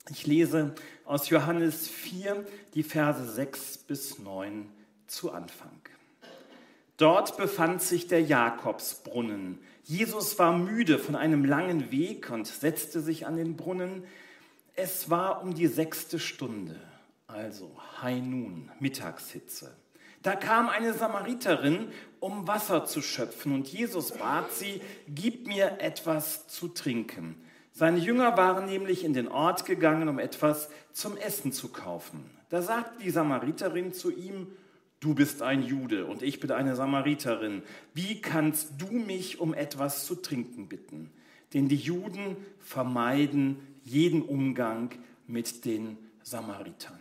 Ich lese aus Johannes 4 die Verse 6 bis 9 zu Anfang. Dort befand sich der Jakobsbrunnen. Jesus war müde von einem langen Weg und setzte sich an den Brunnen. Es war um die 6. Stunde, also High Noon, Mittagshitze. Da kam eine Samariterin, um Wasser zu schöpfen, und Jesus bat sie, gib mir etwas zu trinken. Seine Jünger waren nämlich in den Ort gegangen, um etwas zum Essen zu kaufen. Da sagte die Samariterin zu ihm, du bist ein Jude und ich bin eine Samariterin. Wie kannst du mich um etwas zu trinken bitten? Denn die Juden vermeiden jeden Umgang mit den Samaritern.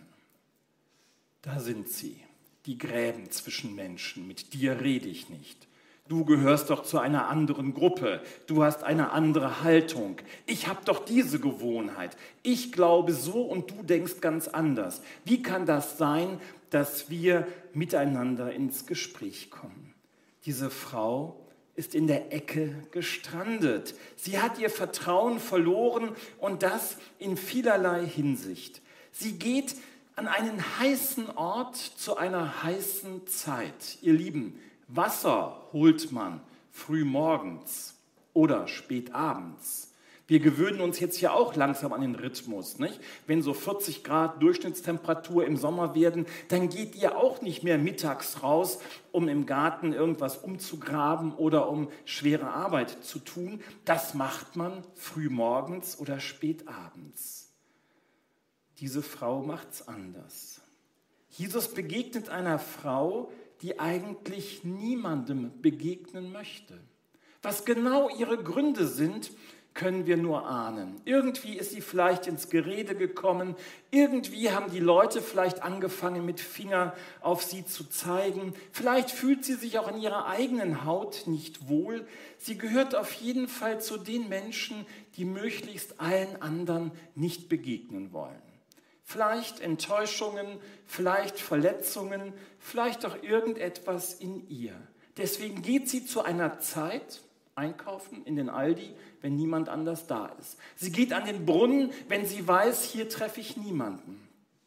Da sind sie, die Gräben zwischen Menschen. Mit dir rede ich nicht. Du gehörst doch zu einer anderen Gruppe. Du hast eine andere Haltung. Ich habe doch diese Gewohnheit. Ich glaube so und du denkst ganz anders. Wie kann das sein, dass wir miteinander ins Gespräch kommen? Diese Frau ist in der Ecke gestrandet. Sie hat ihr Vertrauen verloren und das in vielerlei Hinsicht. Sie geht an einen heißen Ort zu einer heißen Zeit. Ihr Lieben, Wasser holt man früh morgens oder spät abends. Wir gewöhnen uns jetzt ja auch langsam an den Rhythmus, nicht? Wenn so 40 Grad Durchschnittstemperatur im Sommer werden, dann geht ihr auch nicht mehr mittags raus, um im Garten irgendwas umzugraben oder um schwere Arbeit zu tun. Das macht man früh morgens oder spät abends. Diese Frau macht's anders. Jesus begegnet einer Frau, die eigentlich niemandem begegnen möchte. Was genau ihre Gründe sind, können wir nur ahnen. Irgendwie ist sie vielleicht ins Gerede gekommen, irgendwie haben die Leute vielleicht angefangen, mit Finger auf sie zu zeigen. Vielleicht fühlt sie sich auch in ihrer eigenen Haut nicht wohl. Sie gehört auf jeden Fall zu den Menschen, die möglichst allen anderen nicht begegnen wollen. Vielleicht Enttäuschungen, vielleicht Verletzungen, vielleicht auch irgendetwas in ihr. Deswegen geht sie zu einer Zeit einkaufen in den Aldi, wenn niemand anders da ist. Sie geht an den Brunnen, wenn sie weiß, hier treffe ich niemanden.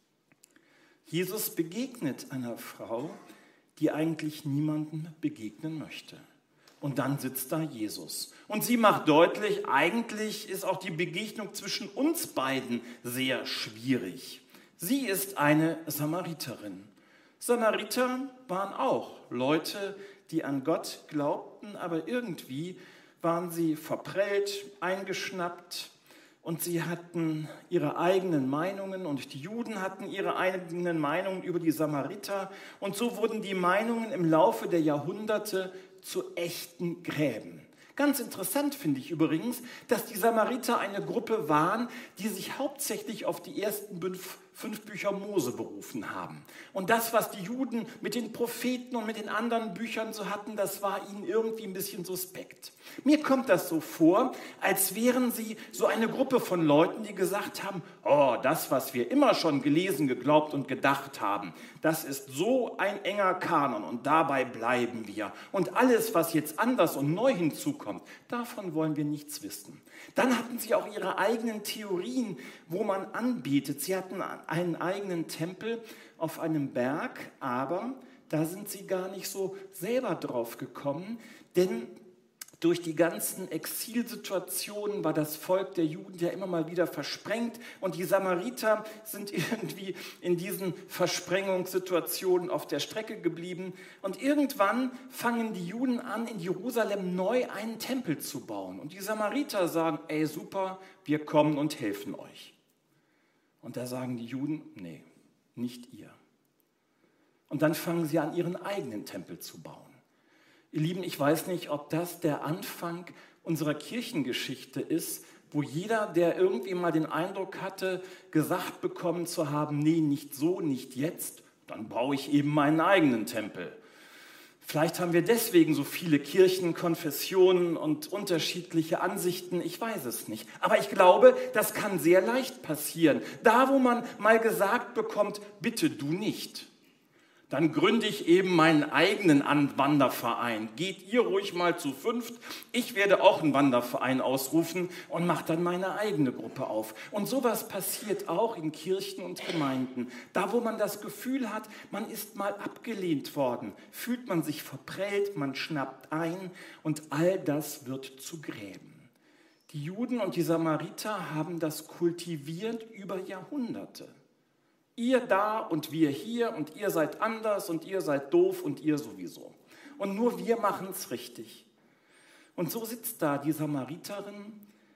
Jesus begegnet einer Frau, die eigentlich niemandem begegnen möchte. Und dann sitzt da Jesus. Und sie macht deutlich, eigentlich ist auch die Begegnung zwischen uns beiden sehr schwierig. Sie ist eine Samariterin. Samariter waren auch Leute, die an Gott glaubten, aber irgendwie waren sie verprellt, eingeschnappt und sie hatten ihre eigenen Meinungen und die Juden hatten ihre eigenen Meinungen über die Samariter und so wurden die Meinungen im Laufe der Jahrhunderte zu echten Gräben. Ganz interessant finde ich übrigens, dass die Samariter eine Gruppe waren, die sich hauptsächlich auf die ersten fünf Bücher Mose berufen haben. Und das, was die Juden mit den Propheten und mit den anderen Büchern so hatten, das war ihnen irgendwie ein bisschen suspekt. Mir kommt das so vor, als wären sie so eine Gruppe von Leuten, die gesagt haben, oh, das, was wir immer schon gelesen, geglaubt und gedacht haben, das ist so ein enger Kanon und dabei bleiben wir. Und alles, was jetzt anders und neu hinzukommt, davon wollen wir nichts wissen. Dann hatten sie auch ihre eigenen Theorien, wo man anbetet. Sie hatten einen eigenen Tempel auf einem Berg, aber da sind sie gar nicht so selber drauf gekommen, denn durch die ganzen Exilsituationen war das Volk der Juden ja immer mal wieder versprengt und die Samariter sind irgendwie in diesen Versprengungssituationen auf der Strecke geblieben. Und irgendwann fangen die Juden an, in Jerusalem neu einen Tempel zu bauen. Und die Samariter sagen, ey super, wir kommen und helfen euch. Und da sagen die Juden, nee, nicht ihr. Und dann fangen sie an, ihren eigenen Tempel zu bauen. Ihr Lieben, ich weiß nicht, ob das der Anfang unserer Kirchengeschichte ist, wo jeder, der irgendwie mal den Eindruck hatte, gesagt bekommen zu haben, nee, nicht so, nicht jetzt, dann baue ich eben meinen eigenen Tempel. Vielleicht haben wir deswegen so viele Kirchen, Konfessionen und unterschiedliche Ansichten, ich weiß es nicht. Aber ich glaube, das kann sehr leicht passieren. Da, wo man mal gesagt bekommt, bitte du nicht. dann gründe ich eben meinen eigenen Wanderverein. Geht ihr ruhig mal zu 5, ich werde auch einen Wanderverein ausrufen und mache dann meine eigene Gruppe auf. Und sowas passiert auch in Kirchen und Gemeinden. Da, wo man das Gefühl hat, man ist mal abgelehnt worden, fühlt man sich verprellt, man schnappt ein und all das wird zu Gräben. Die Juden und die Samariter haben das kultiviert über Jahrhunderte. Ihr da und wir hier und ihr seid anders und ihr seid doof und ihr sowieso. Und nur wir machen es richtig. Und so sitzt da die Samariterin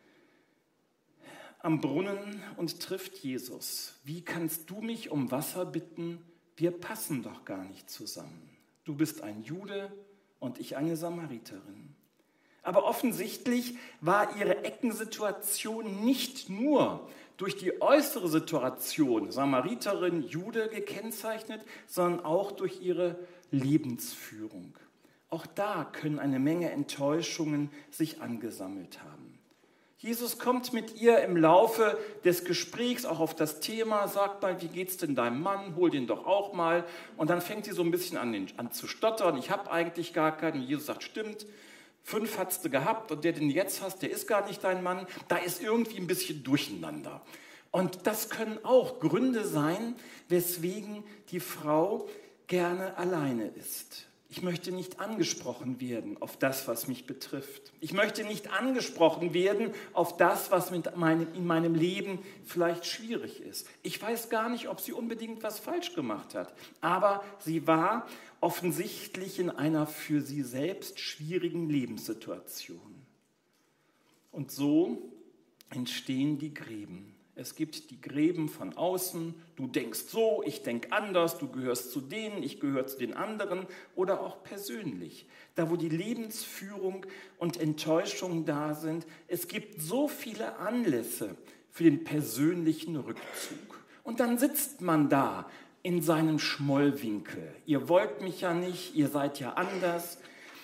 am Brunnen und trifft Jesus. Wie kannst du mich um Wasser bitten? Wir passen doch gar nicht zusammen. Du bist ein Jude und ich eine Samariterin. Aber offensichtlich war ihre Eckensituation nicht nur durch die äußere Situation, Samariterin, Jude, gekennzeichnet, sondern auch durch ihre Lebensführung. Auch da können eine Menge Enttäuschungen sich angesammelt haben. Jesus kommt mit ihr im Laufe des Gesprächs auch auf das Thema, sagt mal, wie geht's denn deinem Mann, hol den doch auch mal. Und dann fängt sie so ein bisschen an zu stottern, ich habe eigentlich gar keinen. Und Jesus sagt, stimmt, 5 hattest du gehabt und der, den du jetzt hast, der ist gar nicht dein Mann. Da ist irgendwie ein bisschen Durcheinander. Und das können auch Gründe sein, weswegen die Frau gerne alleine ist. Ich möchte nicht angesprochen werden auf das, was mich betrifft. Ich möchte nicht angesprochen werden auf das, was in meinem Leben vielleicht schwierig ist. Ich weiß gar nicht, ob sie unbedingt was falsch gemacht hat. Aber sie war offensichtlich in einer für sie selbst schwierigen Lebenssituation. Und so entstehen die Gräben. Es gibt die Gräben von außen, du denkst so, ich denke anders, du gehörst zu denen, ich gehöre zu den anderen oder auch persönlich. Da, wo die Lebensführung und Enttäuschung da sind, es gibt so viele Anlässe für den persönlichen Rückzug. Und dann sitzt man da in seinem Schmollwinkel. Ihr wollt mich ja nicht, ihr seid ja anders.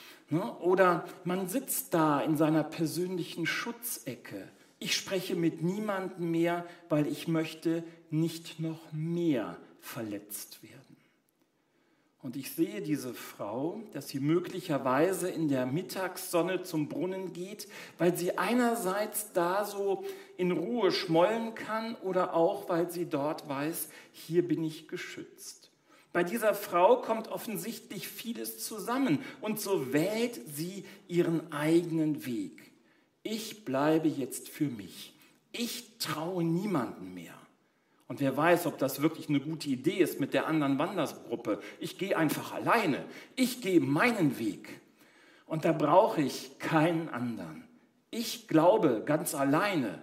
Oder man sitzt da in seiner persönlichen Schutzecke. Ich spreche mit niemandem mehr, weil ich möchte nicht noch mehr verletzt werden. Und ich sehe diese Frau, dass sie möglicherweise in der Mittagssonne zum Brunnen geht, weil sie einerseits da so in Ruhe schmollen kann oder auch, weil sie dort weiß, hier bin ich geschützt. Bei dieser Frau kommt offensichtlich vieles zusammen und so wählt sie ihren eigenen Weg. Ich bleibe jetzt für mich. Ich traue niemandem mehr. Und wer weiß, ob das wirklich eine gute Idee ist mit der anderen Wandergruppe. Ich gehe einfach alleine. Ich gehe meinen Weg. Und da brauche ich keinen anderen. Ich glaube ganz alleine.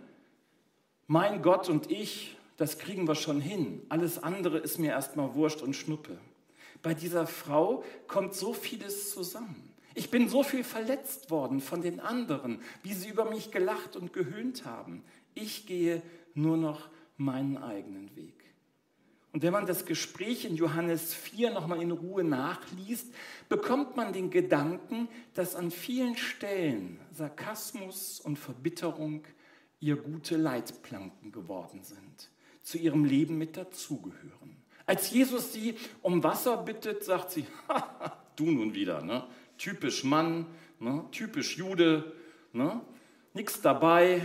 Mein Gott und ich, das kriegen wir schon hin. Alles andere ist mir erstmal Wurst und Schnuppe. Bei dieser Frau kommt so vieles zusammen. Ich bin so viel verletzt worden von den anderen, wie sie über mich gelacht und gehöhnt haben. Ich gehe nur noch meinen eigenen Weg. Und wenn man das Gespräch in Johannes 4 nochmal in Ruhe nachliest, bekommt man den Gedanken, dass an vielen Stellen Sarkasmus und Verbitterung ihr gute Leitplanken geworden sind, zu ihrem Leben mit dazugehören. Als Jesus sie um Wasser bittet, sagt sie, du nun wieder, ne? Typisch Mann, ne? Typisch Jude, ne? Nichts dabei,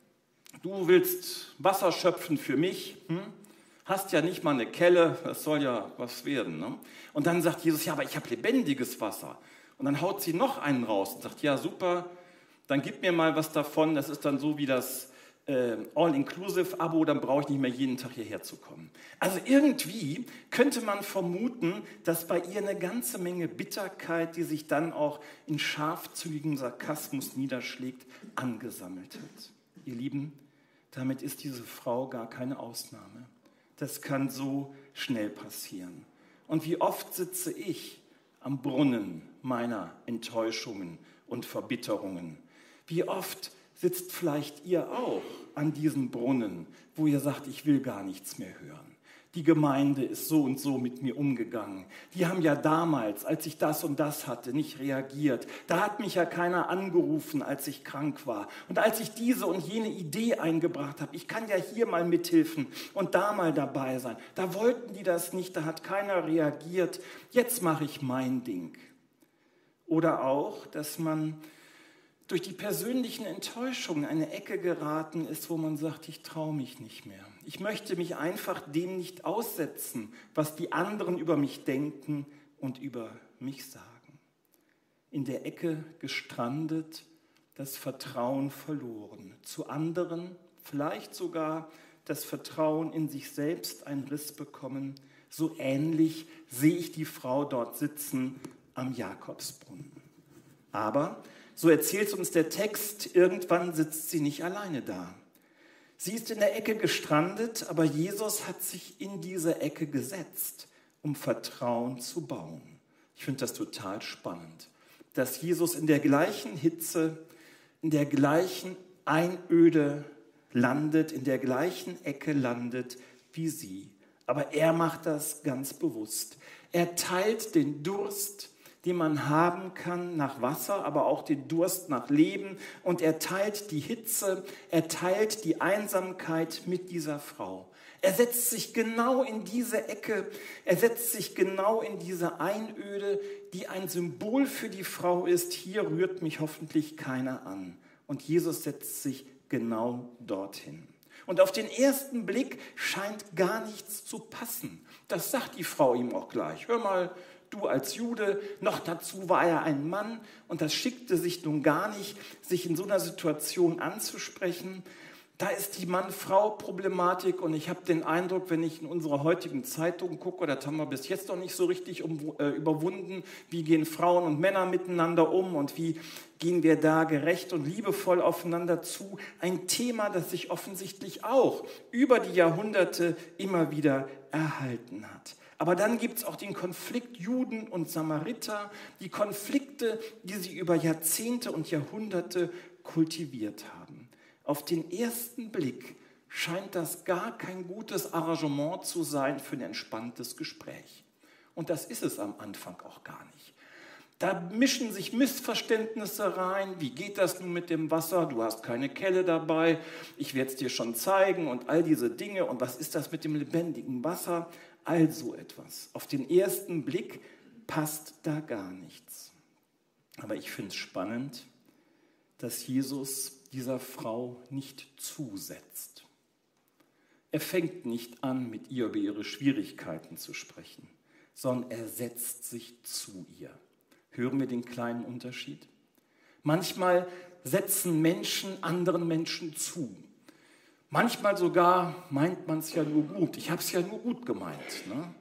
du willst Wasser schöpfen für mich, hast ja nicht mal eine Kelle, das soll ja was werden. Ne? Und dann sagt Jesus, ja, aber ich habe lebendiges Wasser. Und dann haut sie noch einen raus und sagt, ja super, dann gib mir mal was davon, das ist dann so wie das All-Inclusive-Abo, dann brauche ich nicht mehr jeden Tag hierher zu kommen. Also irgendwie könnte man vermuten, dass bei ihr eine ganze Menge Bitterkeit, die sich dann auch in scharfzügigem Sarkasmus niederschlägt, angesammelt hat. Ihr Lieben, damit ist diese Frau gar keine Ausnahme. Das kann so schnell passieren. Und wie oft sitze ich am Brunnen meiner Enttäuschungen und Verbitterungen? Wie oft sitzt vielleicht ihr auch an diesem Brunnen, wo ihr sagt, ich will gar nichts mehr hören. die Gemeinde ist so und so mit mir umgegangen. Die haben ja damals, als ich das und das hatte, nicht reagiert. Da hat mich ja keiner angerufen, als ich krank war. Und als ich diese und jene Idee eingebracht habe, ich kann ja hier mal mithelfen und da mal dabei sein. Da wollten die das nicht, da hat keiner reagiert. Jetzt mache ich mein Ding. Oder auch, dass man durch die persönlichen Enttäuschungen in eine Ecke geraten ist, wo man sagt, ich traue mich nicht mehr. Ich möchte mich einfach dem nicht aussetzen, was die anderen über mich denken und über mich sagen. In der Ecke gestrandet, das Vertrauen verloren. Zu anderen vielleicht sogar das Vertrauen in sich selbst einen Riss bekommen. So ähnlich sehe ich die Frau dort sitzen am Jakobsbrunnen. Aber so erzählt uns der Text, irgendwann sitzt sie nicht alleine da. Sie ist in der Ecke gestrandet, aber Jesus hat sich in diese Ecke gesetzt, um Vertrauen zu bauen. Ich finde das total spannend, dass Jesus in der gleichen Hitze, in der gleichen Einöde landet, in der gleichen Ecke landet wie sie. Aber er macht das ganz bewusst. Er teilt den Durst, den man haben kann nach Wasser, aber auch den Durst nach Leben. Und er teilt die Hitze, er teilt die Einsamkeit mit dieser Frau. Er setzt sich genau in diese Ecke, er setzt sich genau in diese Einöde, die ein Symbol für die Frau ist. Hier rührt mich hoffentlich keiner an. Und Jesus setzt sich genau dorthin. Und auf den ersten Blick scheint gar nichts zu passen. Das sagt die Frau ihm auch gleich. Hör mal, du als Jude, noch dazu war er ein Mann und das schickte sich nun gar nicht, sich in so einer Situation anzusprechen. Da ist die Mann-Frau-Problematik und ich habe den Eindruck, wenn ich in unsere heutigen Zeitungen gucke, das haben wir bis jetzt noch nicht so richtig überwunden, wie gehen Frauen und Männer miteinander um und wie gehen wir da gerecht und liebevoll aufeinander zu. Ein Thema, das sich offensichtlich auch über die Jahrhunderte immer wieder erhalten hat. Aber dann gibt es auch den Konflikt Juden und Samariter, die Konflikte, die sie über Jahrzehnte und Jahrhunderte kultiviert haben. Auf den ersten Blick scheint das gar kein gutes Arrangement zu sein für ein entspanntes Gespräch. Und das ist es am Anfang auch gar nicht. Da mischen sich Missverständnisse rein. Wie geht das nun mit dem Wasser? Du hast keine Kelle dabei. Ich werde es dir schon zeigen und all diese Dinge. Und was ist das mit dem lebendigen Wasser? All so etwas. Auf den ersten Blick passt da gar nichts. Aber ich finde es spannend, dass Jesus dieser Frau nicht zusetzt. Er fängt nicht an, mit ihr über ihre Schwierigkeiten zu sprechen, sondern er setzt sich zu ihr. Hören wir den kleinen Unterschied? Manchmal setzen Menschen anderen Menschen zu. Manchmal sogar meint man es ja nur gut. Ich habe es ja nur gut gemeint. Ne?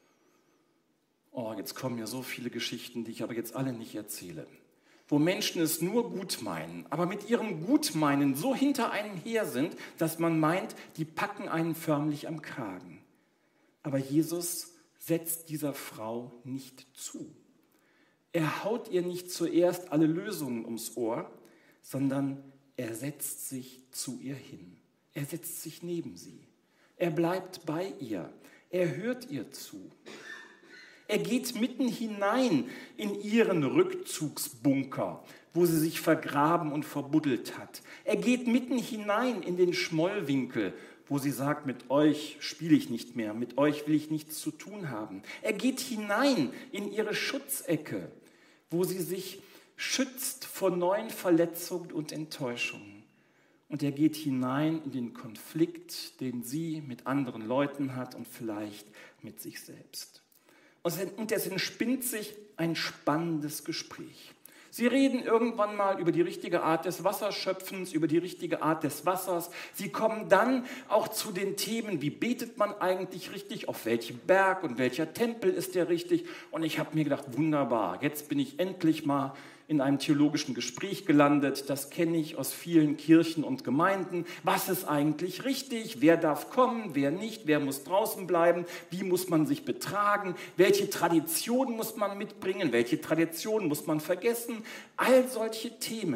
Oh, jetzt kommen ja so viele Geschichten, die ich aber jetzt alle nicht erzähle. Wo Menschen es nur gut meinen, aber mit ihrem Gutmeinen so hinter einem her sind, dass man meint, die packen einen förmlich am Kragen. Aber Jesus setzt dieser Frau nicht zu. Er haut ihr nicht zuerst alle Lösungen ums Ohr, sondern er setzt sich zu ihr hin. Er setzt sich neben sie. Er bleibt bei ihr. Er hört ihr zu. Er geht mitten hinein in ihren Rückzugsbunker, wo sie sich vergraben und verbuddelt hat. Er geht mitten hinein in den Schmollwinkel, wo sie sagt, mit euch spiele ich nicht mehr, mit euch will ich nichts zu tun haben. Er geht hinein in ihre Schutzecke, wo sie sich schützt vor neuen Verletzungen und Enttäuschungen. Und er geht hinein in den Konflikt, den sie mit anderen Leuten hat und vielleicht mit sich selbst. Und es entspinnt sich ein spannendes Gespräch. Sie reden irgendwann mal über die richtige Art des Wasserschöpfens, über die richtige Art des Wassers. Sie kommen dann auch zu den Themen, wie betet man eigentlich richtig, auf welchem Berg und welcher Tempel ist der richtig. Und ich habe mir gedacht, wunderbar, jetzt bin ich endlich mal in einem theologischen Gespräch gelandet. Das kenne ich aus vielen Kirchen und Gemeinden. Was ist eigentlich richtig? Wer darf kommen? Wer nicht? Wer muss draußen bleiben? Wie muss man sich betragen? Welche Traditionen muss man mitbringen? Welche Traditionen muss man vergessen? All solche Themen,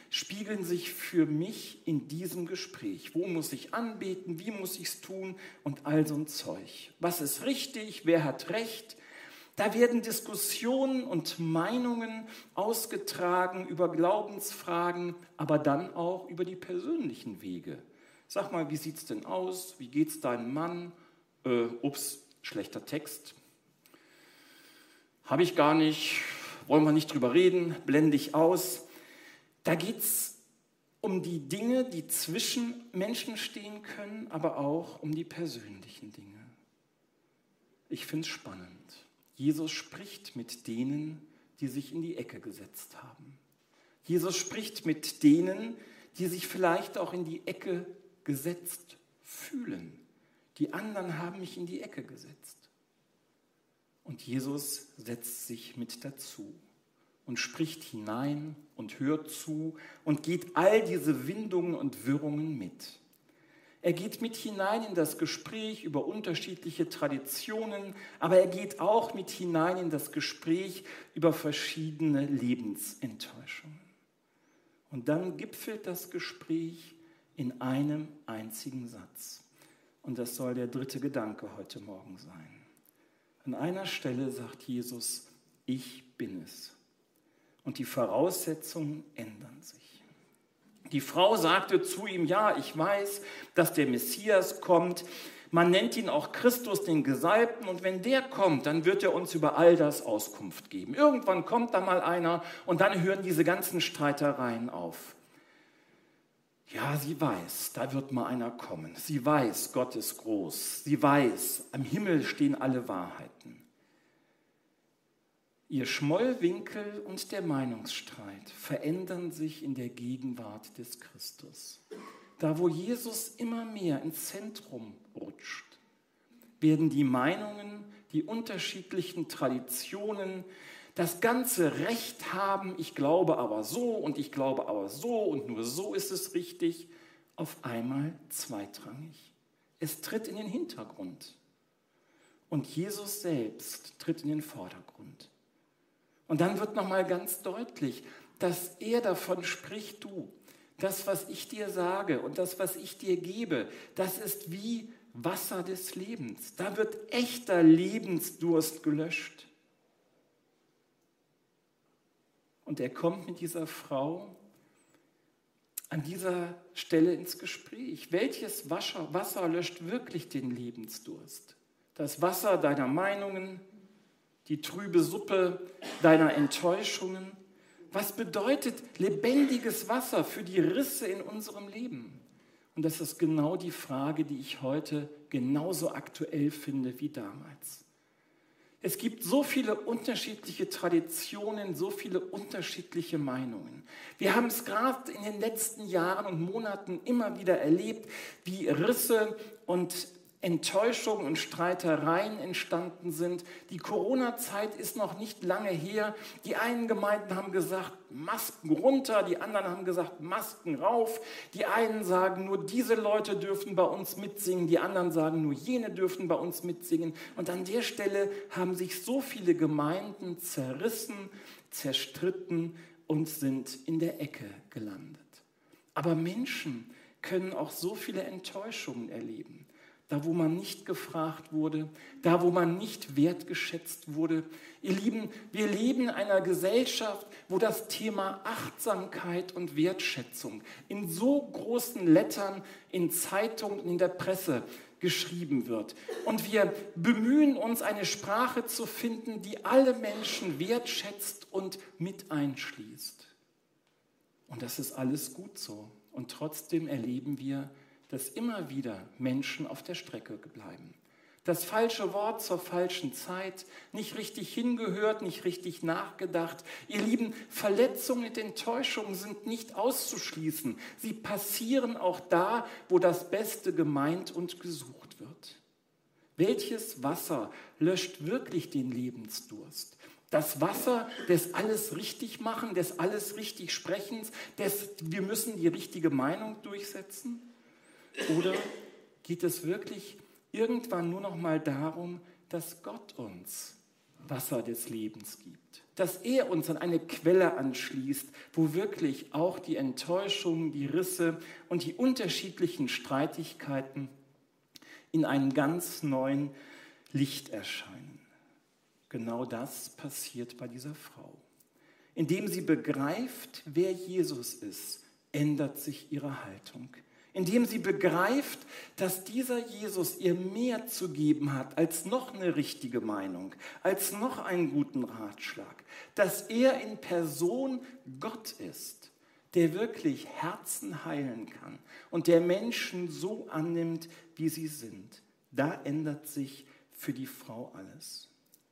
spiegeln sich für mich in diesem Gespräch. Wo muss ich anbeten? Wie muss ich es tun? Und all so ein Zeug. Was ist richtig? Wer hat Recht? Da werden Diskussionen und Meinungen ausgetragen über Glaubensfragen, aber dann auch über die persönlichen Wege. Sag mal, wie sieht es denn aus? Wie geht es deinem Mann? Ups, schlechter Text. Habe ich gar nicht, wollen wir nicht drüber reden, blende ich aus. Da geht es um die Dinge, die zwischen Menschen stehen können, aber auch um die persönlichen Dinge. Ich finde es spannend. Jesus spricht mit denen, die sich in die Ecke gesetzt haben. Jesus spricht mit denen, die sich vielleicht auch in die Ecke gesetzt fühlen. Die anderen haben mich in die Ecke gesetzt. Und Jesus setzt sich mit dazu und spricht hinein und hört zu und geht all diese Windungen und Wirrungen mit. Er geht mit hinein in das Gespräch über unterschiedliche Traditionen, aber er geht auch mit hinein in das Gespräch über verschiedene Lebensenttäuschungen. Und dann gipfelt das Gespräch in einem einzigen Satz. Und das soll der dritte Gedanke heute Morgen sein. An einer Stelle sagt Jesus, ich bin es. Und die Voraussetzungen ändern sich. Die Frau sagte zu ihm, ja, ich weiß, dass der Messias kommt. Man nennt ihn auch Christus, den Gesalbten. Und wenn der kommt, dann wird er uns über all das Auskunft geben. Irgendwann kommt da mal einer und dann hören diese ganzen Streitereien auf. Ja, sie weiß, da wird mal einer kommen. Sie weiß, Gott ist groß. Sie weiß, am Himmel stehen alle Wahrheiten. Ihr Schmollwinkel und der Meinungsstreit verändern sich in der Gegenwart des Christus. Da, wo Jesus immer mehr ins Zentrum rutscht, werden die Meinungen, die unterschiedlichen Traditionen, das ganze Recht haben, ich glaube aber so und ich glaube aber so und nur so ist es richtig, auf einmal zweitrangig. Es tritt in den Hintergrund und Jesus selbst tritt in den Vordergrund. Und dann wird nochmal ganz deutlich, dass er davon spricht, du, das, was ich dir sage und das, was ich dir gebe, das ist wie Wasser des Lebens. Da wird echter Lebensdurst gelöscht. Und er kommt mit dieser Frau an dieser Stelle ins Gespräch. Welches Wasser löscht wirklich den Lebensdurst? Das Wasser deiner Meinungen, die trübe Suppe deiner Enttäuschungen? Was bedeutet lebendiges Wasser für die Risse in unserem Leben? Und das ist genau die Frage, die ich heute genauso aktuell finde wie damals. Es gibt so viele unterschiedliche Traditionen, so viele unterschiedliche Meinungen. Wir haben es gerade in den letzten Jahren und Monaten immer wieder erlebt, wie Risse und Enttäuschungen und Streitereien entstanden sind. Die Corona-Zeit ist noch nicht lange her. Die einen Gemeinden haben gesagt, Masken runter, die anderen haben gesagt, Masken rauf. Die einen sagen, nur diese Leute dürfen bei uns mitsingen, die anderen sagen, nur jene dürfen bei uns mitsingen. Und an der Stelle haben sich so viele Gemeinden zerrissen, zerstritten und sind in der Ecke gelandet. Aber Menschen können auch so viele Enttäuschungen erleben. Da, wo man nicht gefragt wurde, da, wo man nicht wertgeschätzt wurde. Ihr Lieben, wir leben in einer Gesellschaft, wo das Thema Achtsamkeit und Wertschätzung in so großen Lettern in Zeitungen und in der Presse geschrieben wird. Und wir bemühen uns, eine Sprache zu finden, die alle Menschen wertschätzt und mit einschließt. Und das ist alles gut so. Und trotzdem erleben wir, dass immer wieder Menschen auf der Strecke bleiben. Das falsche Wort zur falschen Zeit, nicht richtig hingehört, nicht richtig nachgedacht. Ihr Lieben, Verletzungen und Enttäuschungen sind nicht auszuschließen. Sie passieren auch da, wo das Beste gemeint und gesucht wird. Welches Wasser löscht wirklich den Lebensdurst? Das Wasser des alles richtig machen, des alles richtig Sprechens, des wir müssen die richtige Meinung durchsetzen? Oder geht es wirklich irgendwann nur noch mal darum, dass Gott uns Wasser des Lebens gibt. Dass er uns an eine Quelle anschließt, wo wirklich auch die Enttäuschungen, die Risse und die unterschiedlichen Streitigkeiten in einem ganz neuen Licht erscheinen. Genau das passiert bei dieser Frau. Indem sie begreift, wer Jesus ist, ändert sich ihre Haltung. Indem sie begreift, dass dieser Jesus ihr mehr zu geben hat als noch eine richtige Meinung, als noch einen guten Ratschlag. Dass er in Person Gott ist, der wirklich Herzen heilen kann und der Menschen so annimmt, wie sie sind. Da ändert sich für die Frau alles.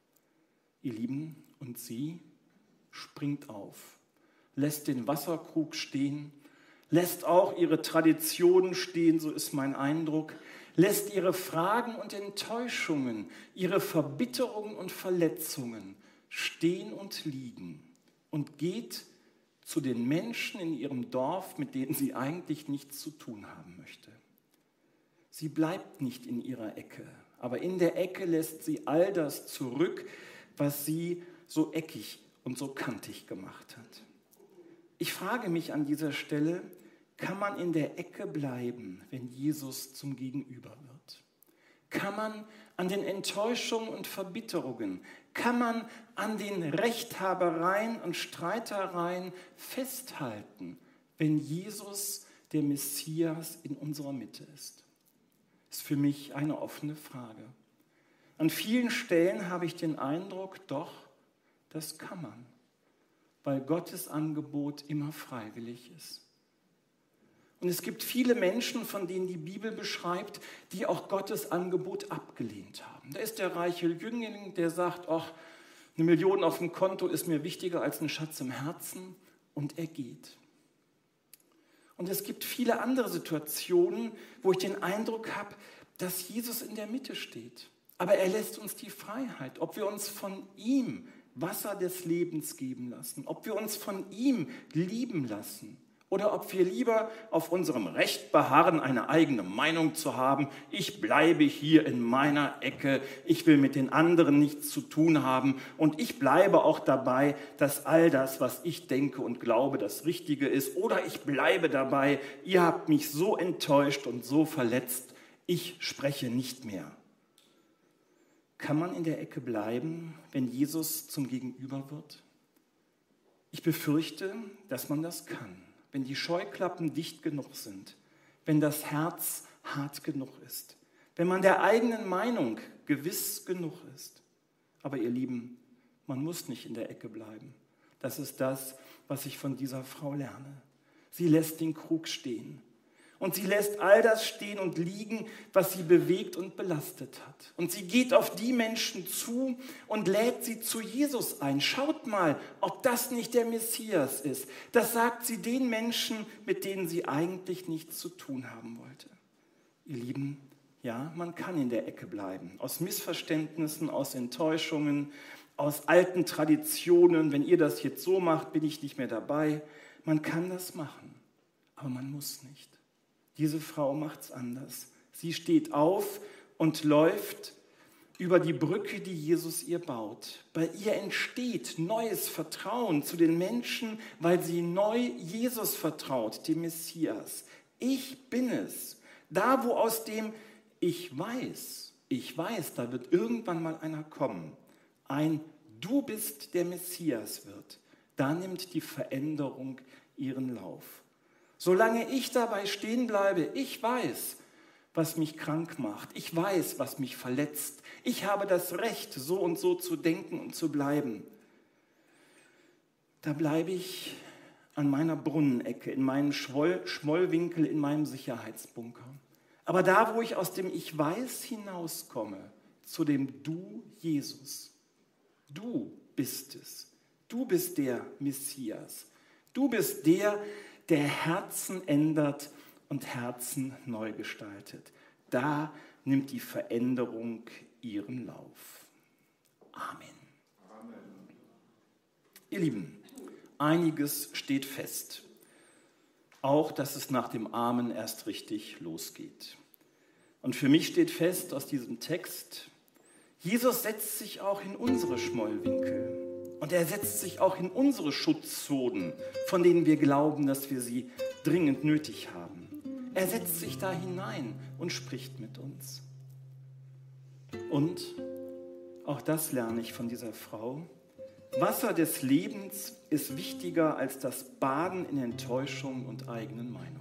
Ihr Lieben, und sie springt auf, lässt den Wasserkrug stehen, lässt auch ihre Traditionen stehen, so ist mein Eindruck, lässt ihre Fragen und Enttäuschungen, ihre Verbitterungen und Verletzungen stehen und liegen und geht zu den Menschen in ihrem Dorf, mit denen sie eigentlich nichts zu tun haben möchte. Sie bleibt nicht in ihrer Ecke, aber in der Ecke lässt sie all das zurück, was sie so eckig und so kantig gemacht hat. Ich frage mich an dieser Stelle, kann man in der Ecke bleiben, wenn Jesus zum Gegenüber wird? Kann man an den Enttäuschungen und Verbitterungen, kann man an den Rechthabereien und Streitereien festhalten, wenn Jesus, der Messias, in unserer Mitte ist? Das ist für mich eine offene Frage. An vielen Stellen habe ich den Eindruck, doch, das kann man, weil Gottes Angebot immer freiwillig ist. Und es gibt viele Menschen, von denen die Bibel beschreibt, die auch Gottes Angebot abgelehnt haben. Da ist der reiche Jüngling, der sagt, ach, 1 Million auf dem Konto ist mir wichtiger als ein Schatz im Herzen, und er geht. Und es gibt viele andere Situationen, wo ich den Eindruck habe, dass Jesus in der Mitte steht. Aber er lässt uns die Freiheit, ob wir uns von ihm Wasser des Lebens geben lassen, ob wir uns von ihm lieben lassen oder ob wir lieber auf unserem Recht beharren, eine eigene Meinung zu haben. Ich bleibe hier in meiner Ecke, ich will mit den anderen nichts zu tun haben und ich bleibe auch dabei, dass all das, was ich denke und glaube, das Richtige ist. Oder ich bleibe dabei, ihr habt mich so enttäuscht und so verletzt, ich spreche nicht mehr. Kann man in der Ecke bleiben, wenn Jesus zum Gegenüber wird? Ich befürchte, dass man das kann, wenn die Scheuklappen dicht genug sind, wenn das Herz hart genug ist, wenn man der eigenen Meinung gewiss genug ist. Aber ihr Lieben, man muss nicht in der Ecke bleiben. Das ist das, was ich von dieser Frau lerne. Sie lässt den Krug stehen. Und sie lässt all das stehen und liegen, was sie bewegt und belastet hat. Und sie geht auf die Menschen zu und lädt sie zu Jesus ein. Schaut mal, ob das nicht der Messias ist. Das sagt sie den Menschen, mit denen sie eigentlich nichts zu tun haben wollte. Ihr Lieben, ja, man kann in der Ecke bleiben. Aus Missverständnissen, aus Enttäuschungen, aus alten Traditionen. Wenn ihr das jetzt so macht, bin ich nicht mehr dabei. Man kann das machen, aber man muss nicht. Diese Frau macht es anders. Sie steht auf und läuft über die Brücke, die Jesus ihr baut. Bei ihr entsteht neues Vertrauen zu den Menschen, weil sie neu Jesus vertraut, dem Messias. Ich bin es. Da, wo aus dem ich weiß, da wird irgendwann mal einer kommen. Ein Du bist der Messias wird. Da nimmt die Veränderung ihren Lauf. Solange ich dabei stehen bleibe, ich weiß, was mich krank macht. Ich weiß, was mich verletzt. Ich habe das Recht, so und so zu denken und zu bleiben. Da bleibe ich an meiner Brunnenecke, in meinem Schmollwinkel, in meinem Sicherheitsbunker. Aber da, wo ich aus dem Ich weiß hinauskomme, zu dem Du, Jesus. Du bist es. Du bist der Messias. Du bist der Herzen ändert und Herzen neu gestaltet. Da nimmt die Veränderung ihren Lauf. Amen. Amen. Ihr Lieben, einiges steht fest. Auch, dass es nach dem Amen erst richtig losgeht. Und für mich steht fest aus diesem Text, Jesus setzt sich auch in unsere Schmollwinkel und er setzt sich auch in unsere Schutzzonen, von denen wir glauben, dass wir sie dringend nötig haben. Er setzt sich da hinein und spricht mit uns. Und, auch das lerne ich von dieser Frau, Wasser des Lebens ist wichtiger als das Baden in Enttäuschung und eigenen Meinungen.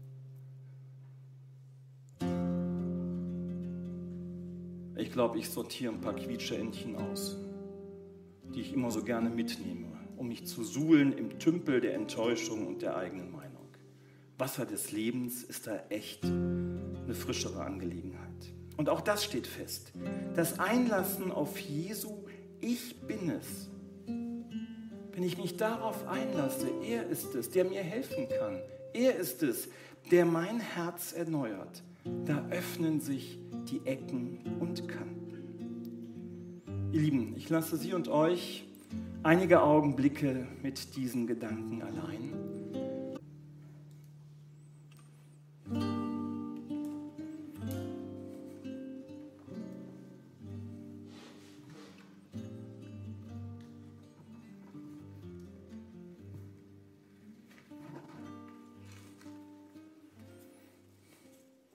Ich glaube, ich sortiere ein paar Quietscheentchen aus, die ich immer so gerne mitnehme, um mich zu suhlen im Tümpel der Enttäuschung und der eigenen Meinung. Wasser des Lebens ist da echt eine frischere Angelegenheit. Und auch das steht fest. Das Einlassen auf Jesu, ich bin es. Wenn ich mich darauf einlasse, er ist es, der mir helfen kann. Er ist es, der mein Herz erneuert. Da öffnen sich die Ecken und Kanten. Ihr Lieben, ich lasse Sie und euch einige Augenblicke mit diesen Gedanken allein.